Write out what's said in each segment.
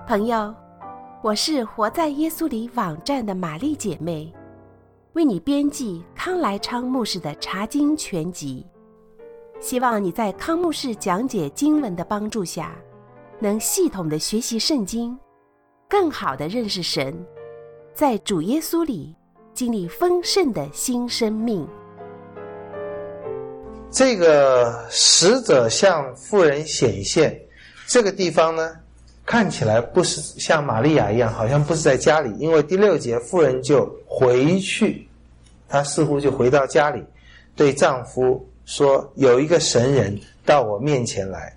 朋友，我是活在耶稣里网站的玛丽姐妹，为你编辑康来昌牧师的查经全集，希望你在康牧师讲解经文的帮助下，能系统的学习圣经，更好的认识神，在主耶稣里经历丰盛的新生命。 这个使者向妇人显现，这个地方呢，看起来不是像玛利亚一样，好像不是在家里，因为第6节妇人就回去，她似乎就回到家里，对丈夫说有一个神人到我面前来。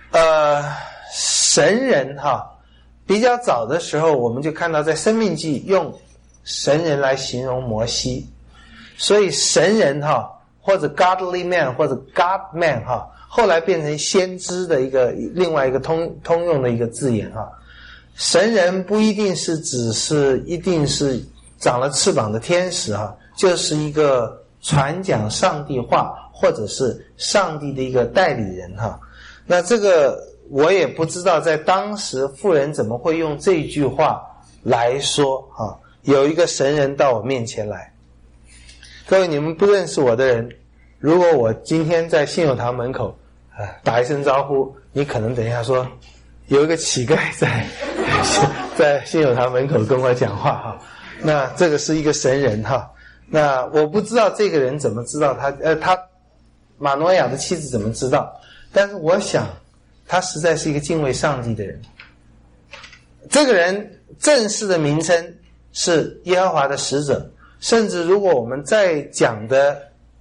神人比较早的时候我们就看到在申命记用神人来形容摩西，所以神人或者 godly man 或者 God man 后来变成先知的另外一个通用的一个字眼神人不一定是一定是长了翅膀的天使就是一个传讲上帝话或者是上帝的一个代理人那这个我也不知道在当时妇人怎么会用这句话来说有一个神人到我面前来。各位你们不认识我的人，如果我今天在信友堂门口打一声招呼，你可能等一下说有一个乞丐在信友堂门口跟我讲话那这个是一个神人那我不知道这个人怎么知道他马诺亚的妻子怎么知道，但是我想他实在是一个敬畏上帝的人。这个人正式的名称是耶和华的使者，甚至如果我们再讲的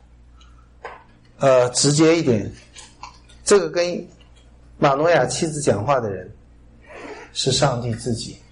直接一点，这个跟马诺亚妻子讲话的人是上帝自己。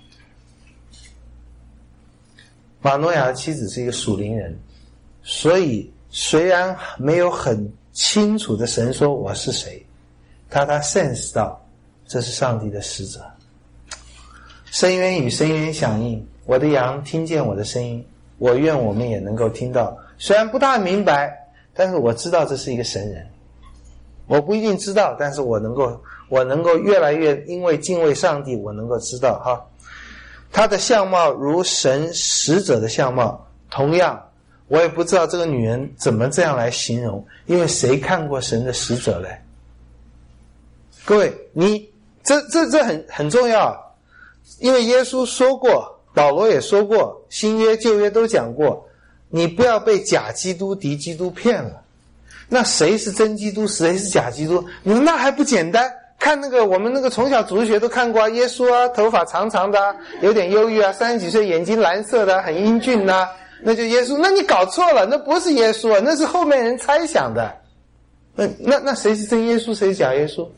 马诺亚的妻子是一个属灵人，所以虽然没有很清楚的神说我是谁，他sense 到这是上帝的使者。深渊与深渊响应，我的羊听见我的声音，我愿我们也能够听到，虽然不大明白，但是我知道这是一个神人。我不一定知道，但是我能够越来越因为敬畏上帝，我能够知道他的相貌如神使者的相貌。同样我也不知道这个女人怎么这样来形容，因为谁看过神的使者嘞？各位这很重要，因为耶稣说过，保罗也说过，新约旧约都讲过，你不要被假基督敌基督骗了。那谁是真基督，谁是假基督？你说那还不简单？看我们从小主日学都看过耶稣头发长长的有点忧郁30几岁眼睛蓝色的很英俊那就耶稣。那你搞错了，那不是耶稣那是后面人猜想的。那谁是真耶稣，谁是假耶稣？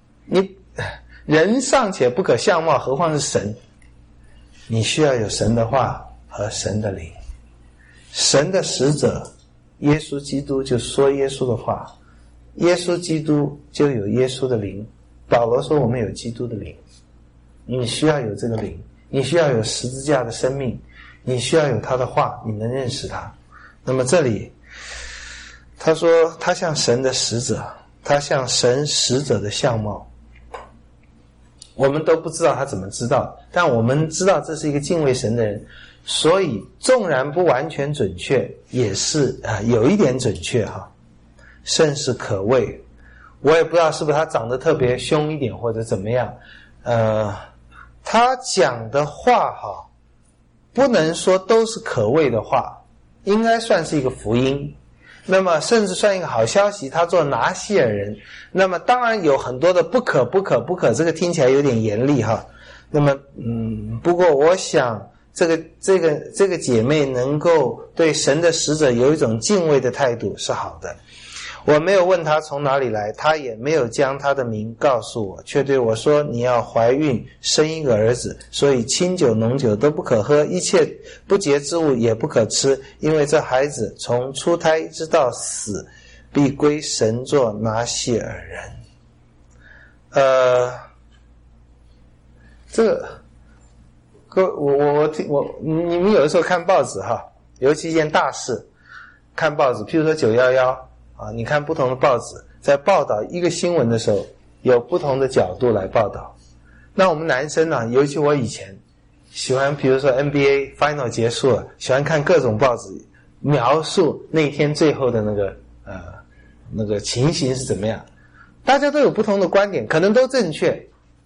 人尚且不可相貌，何况是神？你需要有神的话和神的灵。神的使者耶稣基督就说耶稣的话，耶稣基督就有耶稣的灵。保罗说我们有基督的灵，你需要有这个灵，你需要有十字架的生命，你需要有他的话，你能认识他。那么这里他说他像神的使者，他像神使者的相貌。我们都不知道他怎么知道，但我们知道这是一个敬畏神的人，所以纵然不完全准确，也是有一点准确甚是可畏。我也不知道是不是他长得特别凶一点或者怎么样他讲的话不能说都是可畏的话，应该算是一个福音，那么甚至算一个好消息。他做拿西尔人，那么当然有很多的不可，这个听起来有点严厉那么不过我想这个姐妹能够对神的使者有一种敬畏的态度是好的。我没有问她从哪里来，她也没有将她的名告诉我，却对我说你要怀孕生一个儿子，所以清酒浓酒都不可喝，一切不洁之物也不可吃，因为这孩子从出胎直到死必归神作拿西尔人。这个你们有的时候看报纸尤其一件大事看报纸，譬如说911你看不同的报纸在报道一个新闻的时候有不同的角度来报道。 那我们男生呢，尤其我以前喜欢，比如说 NBA Final 结束了，喜欢看各种报纸描述那天最后的那个情形是怎么样。大家都有不同的观点，可能都正确。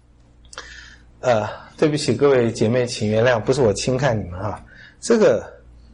对不起各位姐妹，请原谅，不是我轻看你们啊。这个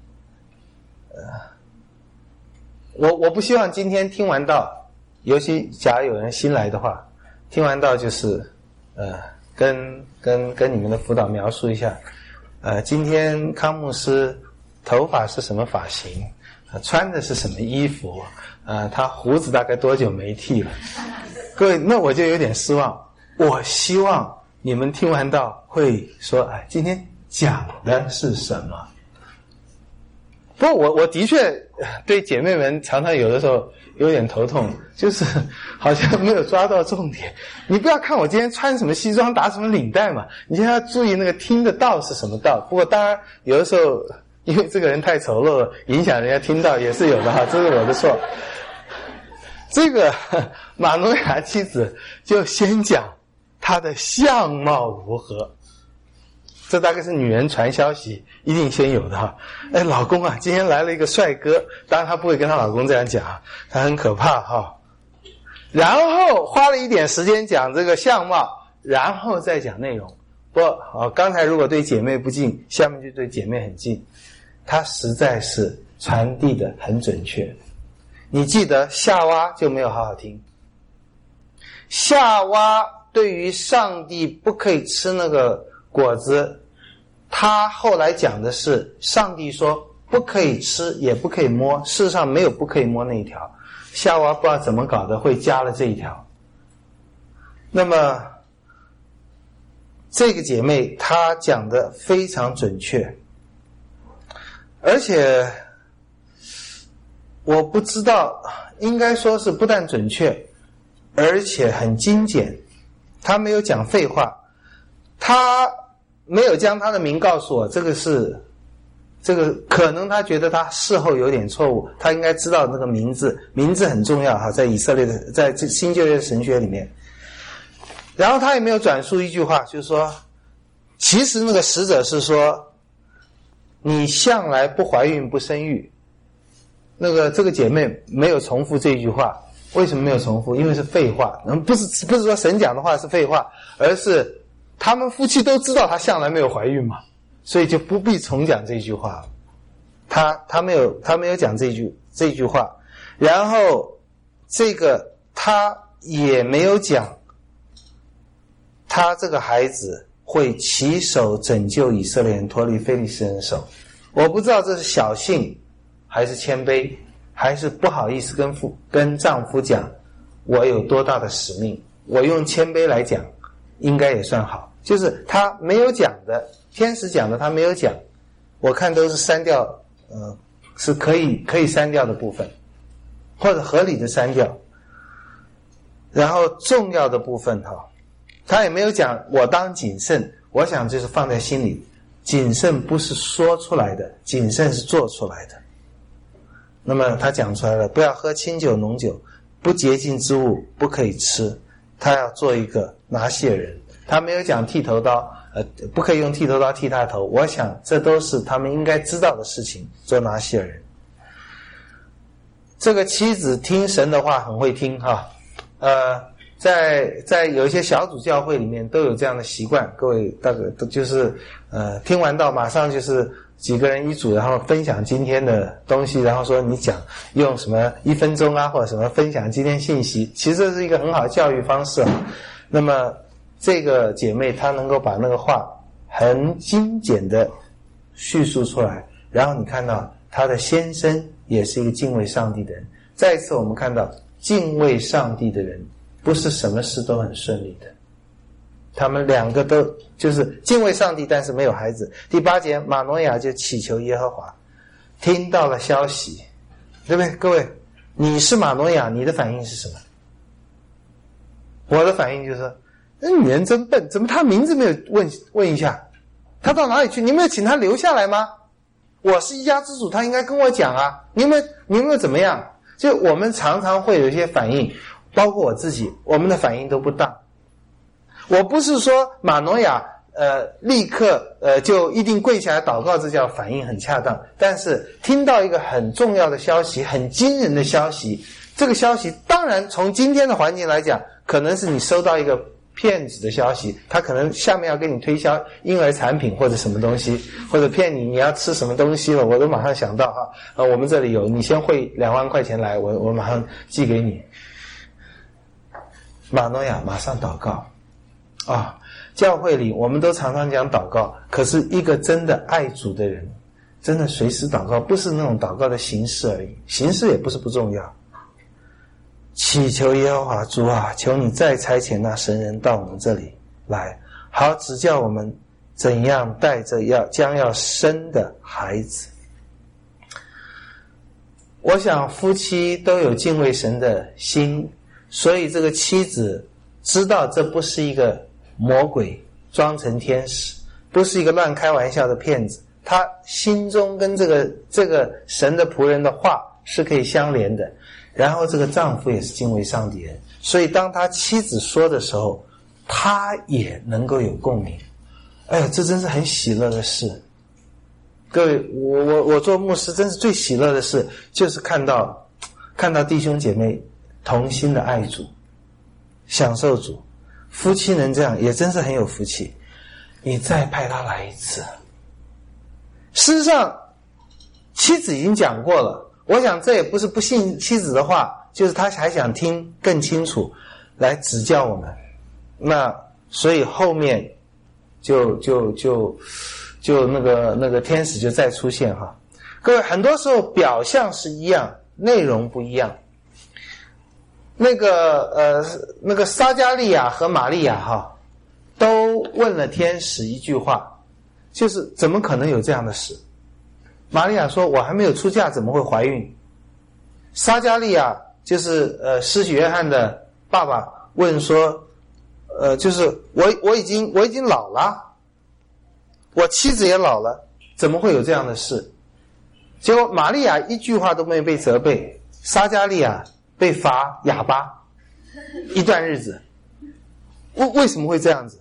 我不希望今天听完道，尤其假如有人新来的话，听完道就是跟你们的辅导描述一下，今天康牧师头发是什么发型，穿的是什么衣服，他胡子大概多久没剃了。各位，那我就有点失望。我希望你们听完道会说，今天讲的是什么。不过我的确对姐妹们常常有的时候有点头痛，就是好像没有抓到重点。你不要看我今天穿什么西装打什么领带嘛，你现在要注意那个听的道是什么道。不过当然有的时候因为这个人太丑陋了，影响人家听到也是有的哈，这是我的错。这个马诺亚妻子就先讲她的相貌如何，这大概是女人传消息一定先有的哈。老公啊，今天来了一个帅哥，当然她不会跟她老公这样讲，她很可怕哈。然后花了一点时间讲这个相貌，然后再讲内容。刚才如果对姐妹不敬，下面就对姐妹很敬。她实在是传递的很准确。你记得夏娃就没有好好听。夏娃对于上帝不可以吃那个果子，他后来讲的是上帝说不可以吃也不可以摸，事实上没有不可以摸那一条，夏娃不知道怎么搞的会加了这一条。那么这个姐妹她讲的非常准确，而且我不知道，应该说是不但准确，而且很精简。他没有讲废话，他没有将他的名告诉我，这个可能他觉得他事后有点错误，他应该知道那个名字很重要哈，在以色列的在新旧约神学里面。然后他也没有转述一句话，就是说其实那个使者是说你向来不怀孕不生育。这个姐妹没有重复这句话，为什么没有重复？因为是废话。不是说神讲的话是废话，而是他们夫妻都知道她向来没有怀孕嘛，所以就不必重讲这句话。他没有讲这句话，然后这个他也没有讲他这个孩子会起手拯救以色列人脱离非利士人的手。我不知道这是小信还是谦卑，还是不好意思跟丈夫讲我有多大的使命。我用谦卑来讲应该也算好，就是他没有讲的，天使讲的他没有讲，我看都是删掉，是可以删掉的部分，或者合理的删掉。然后重要的部分他也没有讲我当谨慎，我想就是放在心里，谨慎不是说出来的，谨慎是做出来的。那么他讲出来了，不要喝清酒浓酒，不洁净之物不可以吃，他要做一个拿细耳人。他没有讲剃头刀，不可以用剃头刀剃他的头，我想这都是他们应该知道的事情，做拿细耳人。这个妻子听神的话很会听哈，在有一些小组教会里面都有这样的习惯，各位大概都就是听完道马上就是几个人一组，然后分享今天的东西，然后说你讲用什么1分钟啊或者什么分享今天信息，其实这是一个很好的教育方式。那么这个姐妹她能够把那个话很精简的叙述出来，然后你看到她的先生也是一个敬畏上帝的人。再一次我们看到敬畏上帝的人不是什么事都很顺利的，他们两个都就是敬畏上帝，但是没有孩子。第8节，马诺亚就祈求耶和华，听到了消息，对不对？各位，你是马诺亚，你的反应是什么？我的反应就是那女人真笨，怎么她名字没有问一下，她到哪里去？你没有请她留下来吗？我是一家之主，她应该跟我讲啊。你有没有怎么样？就我们常常会有一些反应，包括我自己，我们的反应都不当。 我不是说马诺亚立刻就一定跪下来祷告，这叫反应很恰当。但是听到一个很重要的消息，很惊人的消息，这个消息当然从今天的环境来讲，可能是你收到一个骗子的消息，他可能下面要给你推销婴儿产品或者什么东西，或者骗你要吃什么东西了，我都马上想到我们这里有，你先汇2万块钱来，我马上寄给你。马诺亚马上祷告教会里我们都常常讲祷告，可是一个真的爱主的人，真的随时祷告，不是那种祷告的形式而已，形式也不是不重要。祈求耶和华主啊，求你再差遣那神人到我们这里来，好指教我们怎样带着将要生的孩子。我想夫妻都有敬畏神的心，所以这个妻子知道这不是一个魔鬼装成天使，不是一个乱开玩笑的骗子，他心中跟这个神的仆人的话是可以相连的。然后这个丈夫也是敬畏上帝人，所以当他妻子说的时候，他也能够有共鸣。哎呀，这真是很喜乐的事。各位，我做牧师真是最喜乐的事，就是看到弟兄姐妹同心的爱主，享受主，夫妻能这样也真是很有福气。你再派他来一次。事实上妻子已经讲过了，我想这也不是不信妻子的话，就是他还想听更清楚来指教我们。那所以后面就那个天使就再出现各位，很多时候表象是一样，内容不一样。那个撒迦利亚和玛利亚都问了天使一句话，就是怎么可能有这样的事？玛利亚说我还没有出嫁怎么会怀孕？撒迦利亚就是施洗约翰的爸爸问说就是我已经老了，我妻子也老了，怎么会有这样的事？结果玛利亚一句话都没有被责备，撒迦利亚被罚哑巴一段日子。为什么会这样子？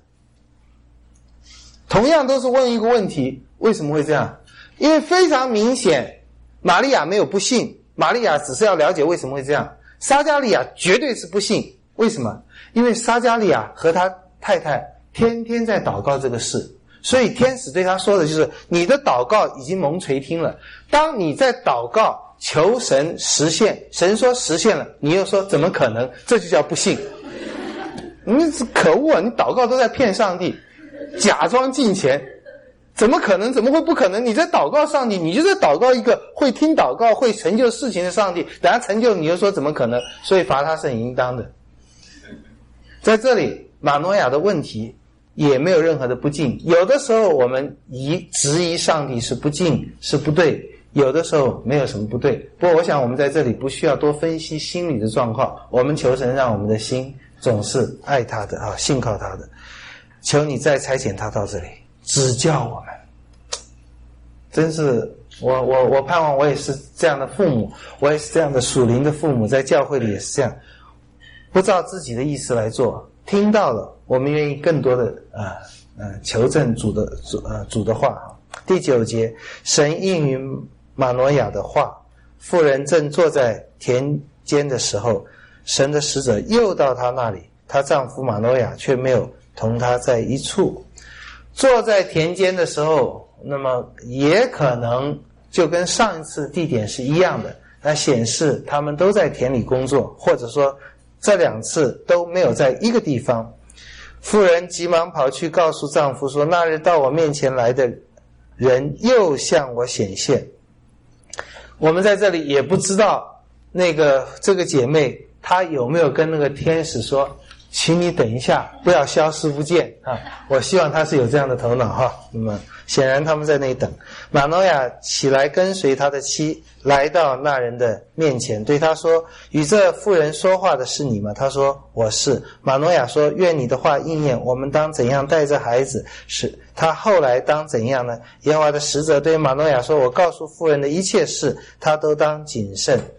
同样都是问一个问题，为什么会这样？因为非常明显，玛利亚没有不信，玛利亚只是要了解为什么会这样。撒迦利亚绝对是不信，为什么？因为撒迦利亚和他太太天天在祷告这个事，所以天使对他说的就是你的祷告已经蒙垂听了。当你在祷告求神实现，神说实现了，你又说怎么可能，这就叫不信。你可恶啊，你祷告都在骗上帝，假装敬虔，怎么可能？怎么会不可能？你在祷告上帝，你就在祷告一个会听祷告会成就事情的上帝，等他成就你又说怎么可能？所以罚他是很应当的。在这里马诺亚的问题也没有任何的不敬，有的时候我们质疑上帝是不敬是不对，有的时候没有什么不对。不过我想我们在这里不需要多分析心理的状况，我们求神让我们的心总是爱他的信靠他的。求你再差遣他到这里指教我们。真是我盼望我也是这样的父母，我也是这样的属灵的父母，在教会里也是这样，不照自己的意思来做，听到了我们愿意更多的求证主的话。第9节，神应允马诺亚的话，妇人正坐在田间的时候，神的使者又到她那里，她丈夫马诺亚却没有同她在一处。坐在田间的时候，那么也可能就跟上一次地点是一样的，那显示他们都在田里工作，或者说这2次都没有在一个地方。妇人急忙跑去告诉丈夫说，那日到我面前来的人又向我显现。我们在这里也不知道这个姐妹她有没有跟那个天使说，请你等一下，不要消失不见我希望她是有这样的头脑那么显然他们在那里等。马诺亚起来跟随他的妻来到那人的面前，对他说，与这妇人说话的是你吗？他说我是。马诺亚说，愿你的话应验，我们当怎样带着孩子？是他后来当怎样呢？耶和华的使者对马诺亚说，我告诉妇人的一切事，他都当谨慎。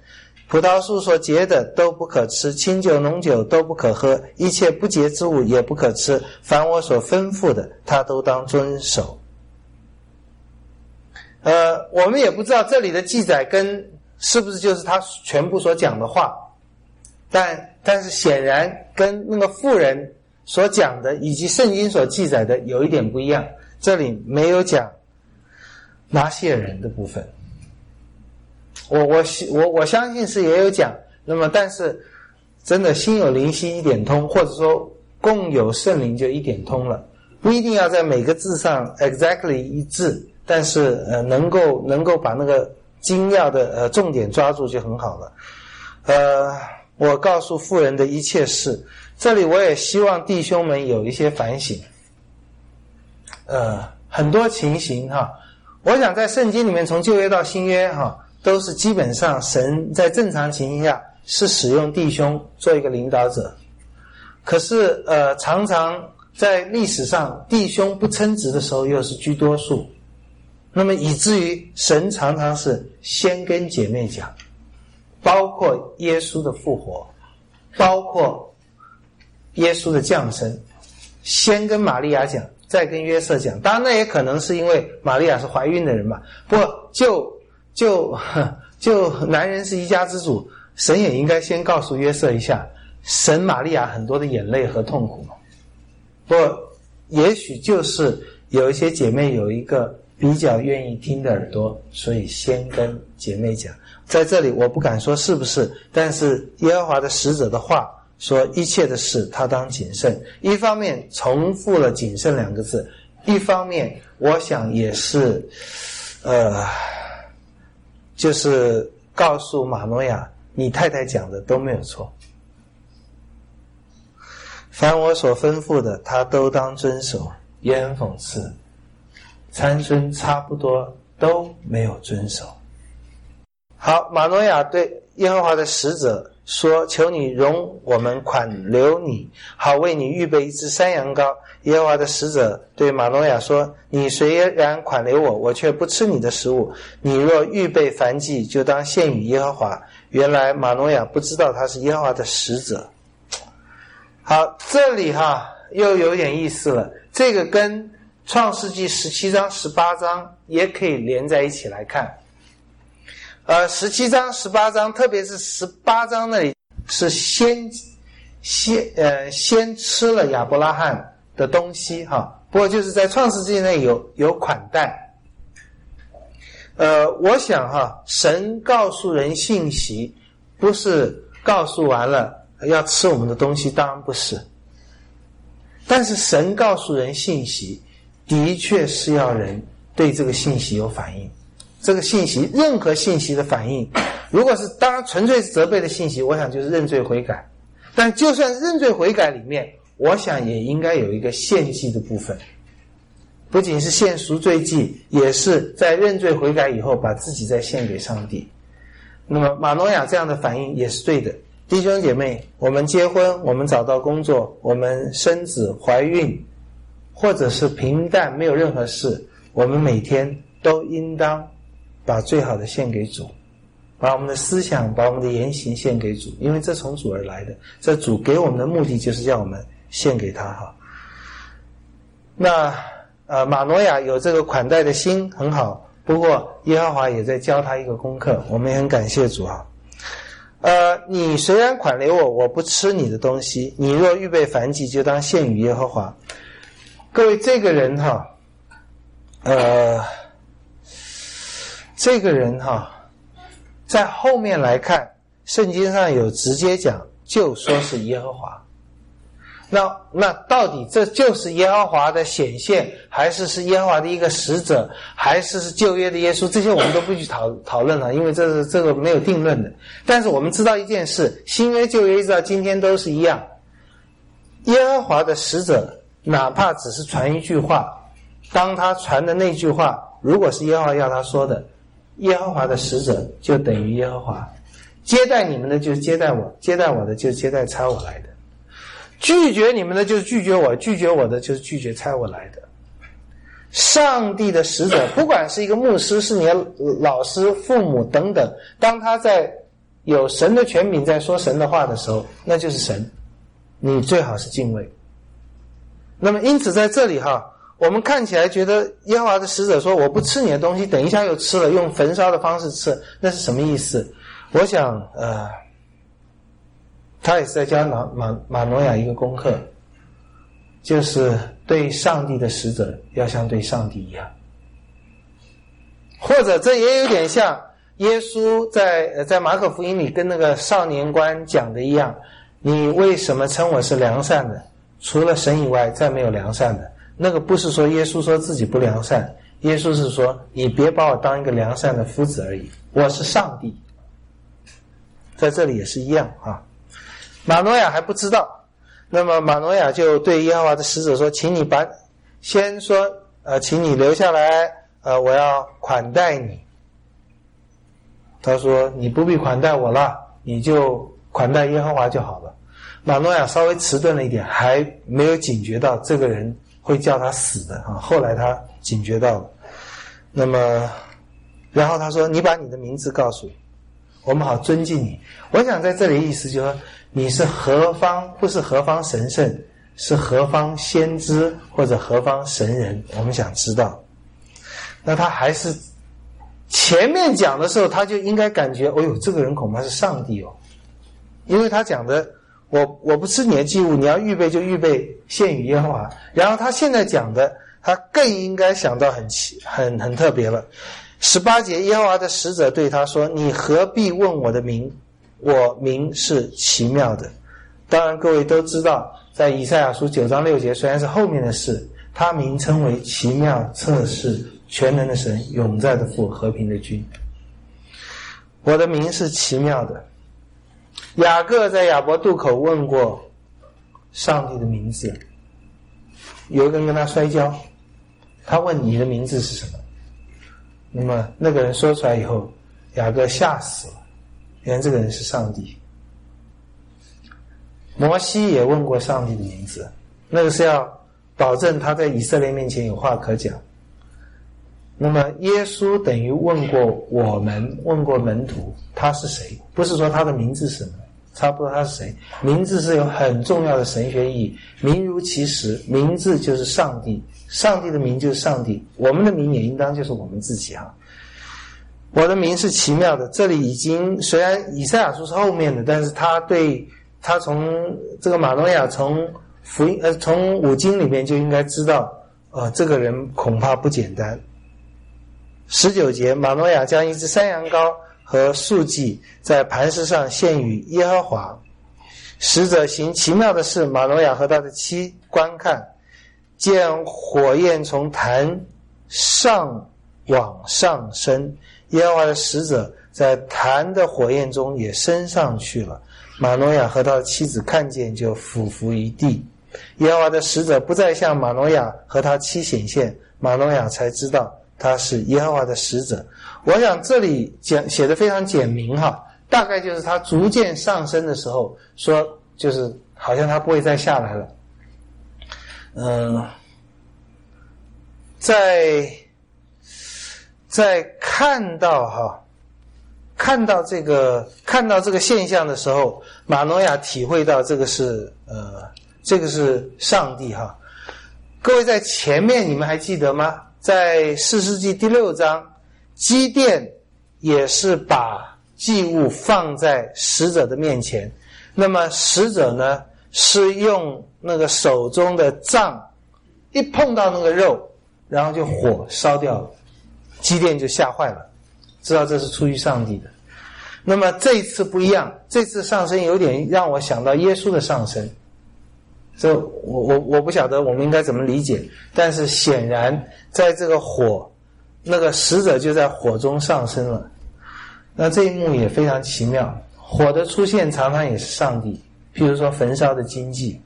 葡萄树所结的都不可吃，清酒浓酒都不可喝，一切不洁之物也不可吃，凡我所吩咐的他都当遵守。我们也不知道这里的记载是不是就是他全部所讲的话，但是显然跟那个妇人所讲的以及圣经所记载的有一点不一样，这里没有讲拿细尔人的部分。我相信是也有讲，那么但是真的心有灵犀一点通，或者说共有圣灵就一点通了，不一定要在每个字上 exactly 一致，但是能够把那个精要的重点抓住就很好了。我告诉妇人的一切事，这里我也希望弟兄们有一些反省。很多情形我想在圣经里面从旧约到新约都是基本上神在正常情形下是使用弟兄做一个领导者，可是常常在历史上弟兄不称职的时候又是居多数，那么以至于神常常是先跟姐妹讲，包括耶稣的复活，包括耶稣的降生，先跟玛利亚讲，再跟约瑟讲。当然那也可能是因为玛利亚是怀孕的人嘛，不过就男人是一家之主，神也应该先告诉约瑟一下神玛利亚很多的眼泪和痛苦嘛。不过也许就是有一些姐妹有一个比较愿意听的耳朵，所以先跟姐妹讲。在这里我不敢说是不是，但是耶和华的使者的话说一切的事他当谨慎，一方面重复了谨慎两个字，一方面我想也是就是告诉马诺亚，你太太讲的都没有错，凡我所吩咐的他都当遵守。也很讽刺，参孙差不多都没有遵守。好，马诺亚对耶和华的使者说，求你容我们款留你，好为你预备一只山羊羔。耶和华的使者对马诺亚说，你虽然款留我，我却不吃你的食物，你若预备燔祭，就当献与耶和华。原来马诺亚不知道他是耶和华的使者。好，这里又有点意思了，这个跟创世纪17章18章也可以连在一起来看。17章18章特别是18章那里是先吃了亚伯拉罕的东西不过就是在创世纪内有款待。我想神告诉人信息不是告诉完了要吃我们的东西，当然不是，但是神告诉人信息的确是要人对这个信息有反应。这个信息，任何信息的反应，如果是当然纯粹是责备的信息，我想就是认罪悔改，但就算认罪悔改里面，我想也应该有一个献祭的部分，不仅是献赎罪祭，也是在认罪悔改以后把自己再献给上帝。那么马诺亚这样的反应也是对的。弟兄姐妹，我们结婚，我们找到工作，我们生子怀孕，或者是平淡没有任何事，我们每天都应当把最好的献给主，把我们的思想，把我们的言行献给主，因为这从主而来的，这主给我们的目的就是要我们献给他那马诺亚有这个款待的心很好，不过耶和华也在教他一个功课，我们也很感谢主你虽然款留我，我不吃你的东西，你若预备燔祭，就当献与耶和华。各位，这个人在后面来看，圣经上有直接讲，就说是耶和华。那到底这就是耶和华的显现，还是耶和华的一个使者，还是旧约的耶稣？这些我们都不去讨论了，因为这个没有定论的。但是我们知道一件事，新约旧约一直到今天都是一样，耶和华的使者哪怕只是传一句话，当他传的那句话如果是耶和华要他说的，耶和华的使者就等于耶和华。接待你们的就是接待我，接待我的就是接待差我来的，拒绝你们的就是拒绝我，拒绝我的就是拒绝差我来的。上帝的使者，不管是一个牧师，是你的老师、父母等等，当他在有神的权柄在说神的话的时候，那就是神，你最好是敬畏。那么因此在这里我们看起来觉得耶和华的使者说我不吃你的东西，等一下又吃了，用焚烧的方式吃，那是什么意思？我想他也是在教马诺亚一个功课，就是对上帝的使者要像对上帝一样。或者这也有点像耶稣在马可福音里跟那个少年官讲的一样，你为什么称我是良善的？除了神以外再没有良善的。那个不是说耶稣说自己不良善，耶稣是说你别把我当一个良善的夫子而已，我是上帝。在这里也是一样马诺亚还不知道，那么马诺亚就对耶和华的使者说，请你先说请你留下来，我要款待你。他说你不必款待我了，你就款待耶和华就好了。马诺亚稍微迟钝了一点，还没有警觉到这个人会叫他死的后来他警觉到了。那么然后他说你把你的名字告诉我们好尊敬你。我想在这里意思就是说你是何方，不是何方神圣，是何方先知或者何方神人，我们想知道。那他还是前面讲的时候他就应该感觉这个人恐怕是上帝因为他讲的我不吃你的祭物，你要预备就预备献与耶和华。然后他现在讲的他更应该想到很特别了。18节，耶和华的使者对他说，你何必问我的名？我名是奇妙的。当然各位都知道，在以赛亚书9章6节虽然是后面的事，他名称为奇妙、测试、全能的神、永在的父、和平的君。我的名是奇妙的。雅各在亚伯渡口问过上帝的名字，有一个人跟他摔跤，他问你的名字是什么？那么那个人说出来以后，雅各吓死了，原来这个人是上帝。摩西也问过上帝的名字，那个是要保证他在以色列面前有话可讲。那么耶稣等于问过我们，问过门徒他是谁，不是说他的名字是什么，差不多他是谁。名字是有很重要的神学意义，名如其实，名字就是上帝，上帝的名就是上帝，我们的名也应当就是我们自己我的名是奇妙的。这里已经虽然以赛亚书是后面的，但是他从这个马诺亚从五经里面就应该知道这个人恐怕不简单。19节，马诺亚将一只山羊羔和素祭在磐石上献与耶和华。使者行奇妙的事，马诺亚和他的妻观看，见火焰从坛上往上升，耶和华的使者在坛的火焰中也升上去了。马诺亚和他的妻子看见，就俯伏于地。耶和华的使者不再向马诺亚和他妻显现，马诺亚才知道他是耶和华的使者。我想这里写得非常简明大概就是他逐渐上升的时候，说就是好像他不会再下来了。在看到这个现象的时候，马诺亚体会到这个是上帝各位在前面你们还记得吗？在士师记第6章，基甸也是把祭物放在使者的面前，那么使者呢是用那个手中的杖一碰到那个肉，然后就火烧掉了，基甸就吓坏了，知道这是出于上帝的。那么这一次不一样，这次上升有点让我想到耶稣的上升，这我不晓得我们应该怎么理解，但是显然在这个火，那个使者就在火中上升了。那这一幕也非常奇妙，火的出现常常也是上帝，譬如说焚烧的荆棘。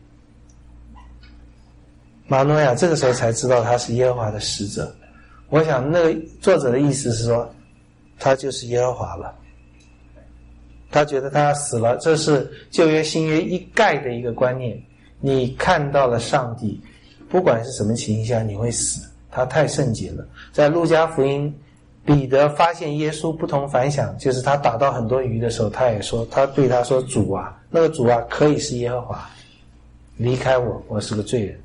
马诺亚这个时候才知道他是耶和华的使者。我想那个作者的意思是说，他就是耶和华了。他觉得他死了，这是旧约新约一概的一个观念。你看到了上帝，不管是什么情形下你会死，他太圣洁了。在路加福音彼得发现耶稣不同凡响，就是他打到很多鱼的时候，他也说，他对他说，主啊，那个主啊可以是耶和华，离开我，我是个罪人。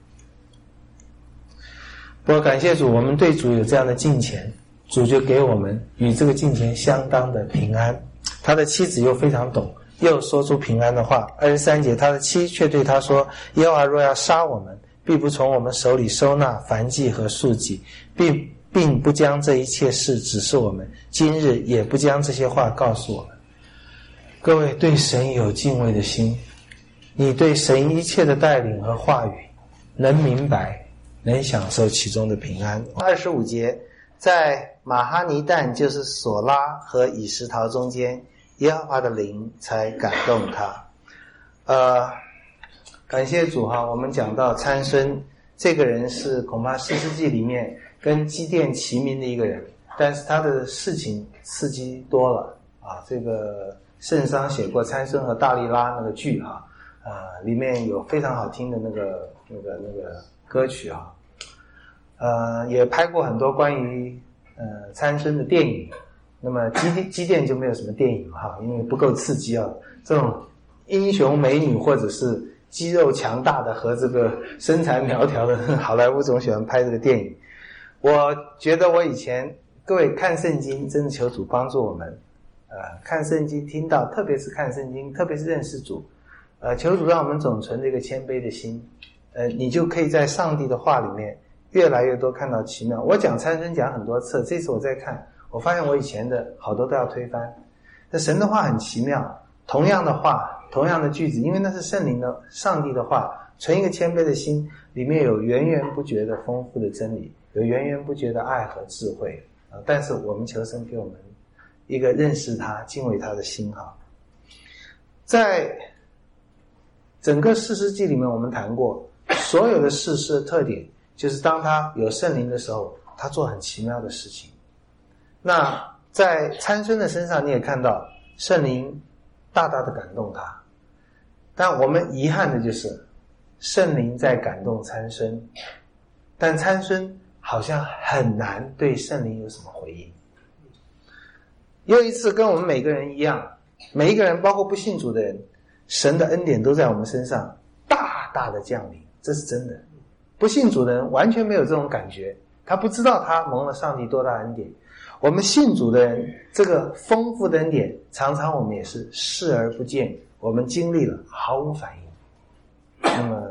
不过感谢主，我们对主有这样的敬虔，主就给我们与这个敬虔相当的平安。他的妻子又非常懂，又说出平安的话。23节，他的妻却对他说，耶和华若要杀我们，必不从我们手里收纳燔祭和素祭，并不将这一切事指示我们，今日也不将这些话告诉我们。各位对神有敬畏的心，你对神一切的带领和话语能明白，能享受其中的平安。25节，在马哈尼但就是索拉和以实陶中间，耶和华的灵才感动他。感谢主哈，我们讲到参孙这个人是恐怕士师记里面跟基甸齐名的一个人，但是他的事情刺激多了啊。这个圣桑写过参孙和大利拉那个剧哈，里面有非常好听的那个歌曲啊，也拍过很多关于参孙的电影。那么基甸就没有什么电影哈，因为不够刺激啊。这种英雄美女或者是肌肉强大的和这个身材苗条的好莱坞总喜欢拍这个电影。我觉得我以前各位看圣经，真的求主帮助我们看圣经听到，特别是看圣经，特别是认识主，求主让我们总存这个谦卑的心，你就可以在上帝的话里面越来越多看到奇妙。我讲参孙讲很多次，这次我再看，我发现我以前的好多都要推翻。那神的话很奇妙，同样的话，同样的句子，因为那是圣灵的上帝的话，存一个谦卑的心，里面有源源不绝的丰富的真理，有源源不绝的爱和智慧但是我们求神给我们一个认识他敬畏他的心哈。在整个士师记里面我们谈过，所有的士师的特点就是当他有圣灵的时候，他做很奇妙的事情。那在参孙的身上你也看到圣灵大大的感动他，但我们遗憾的就是圣灵在感动参孙，但参孙好像很难对圣灵有什么回应。又一次跟我们每个人一样，每一个人包括不信主的人，神的恩典都在我们身上大大的降临，这是真的。不信主的人完全没有这种感觉，他不知道他蒙了上帝多大恩典。我们信主的人，这个丰富的恩典常常我们也是视而不见，我们经历了毫无反应。那么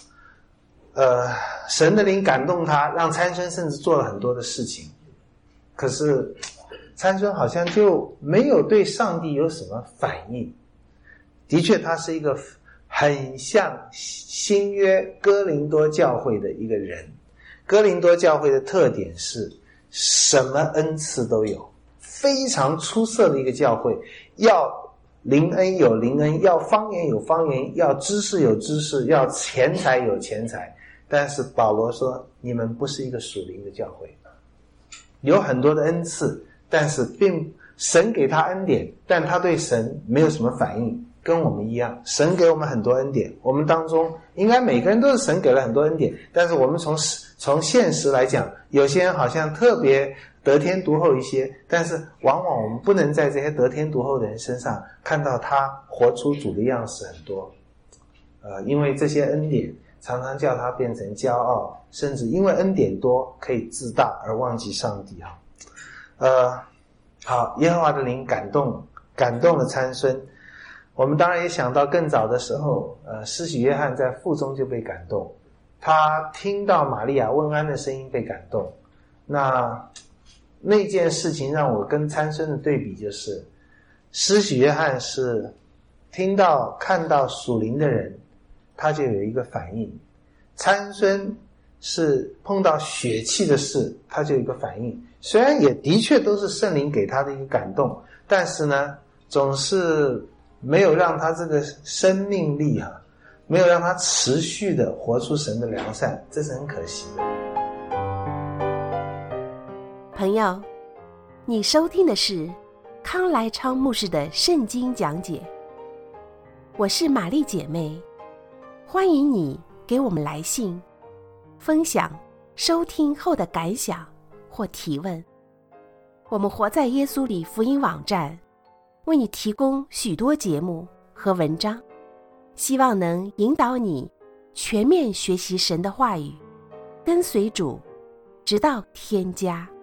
神的灵感动他，让参孙甚至做了很多的事情，可是参孙好像就没有对上帝有什么反应。的确他是一个很像新约哥林多教会的一个人。哥林多教会的特点是什么恩赐都有，非常出色的一个教会，要灵恩有灵恩，要方言有方言，要知识有知识，要钱财有钱财。但是保罗说你们不是一个属灵的教会，有很多的恩赐，但是神给他恩典，但他对神没有什么反应，跟我们一样。神给我们很多恩典，我们当中应该每个人都是神给了很多恩典，但是我们从现实来讲，有些人好像特别得天独厚一些，但是往往我们不能在这些得天独厚的人身上看到他活出主的样式很多。因为这些恩典常常叫他变成骄傲，甚至因为恩典多可以自大而忘记上帝好，耶和华的灵感动了参孙。我们当然也想到更早的时候，施洗约翰在腹中就被感动，他听到玛利亚问安的声音被感动。那件事情让我跟参孙的对比就是，施洗约翰是看到属灵的人，他就有一个反应；参孙是碰到血气的事，他就有一个反应。虽然也的确都是圣灵给他的一个感动，但是呢，总是没有让他这个生命力没有让他持续的活出神的良善，这是很可惜的。 朋友，你收听的是康来昌牧师的圣经讲解。我是玛丽姐妹，欢迎你给我们来信，分享收听后的感想或提问。 我们活在耶稣里福音网站为你提供许多节目和文章，希望能引导你全面学习神的话语，跟随主，直到天家。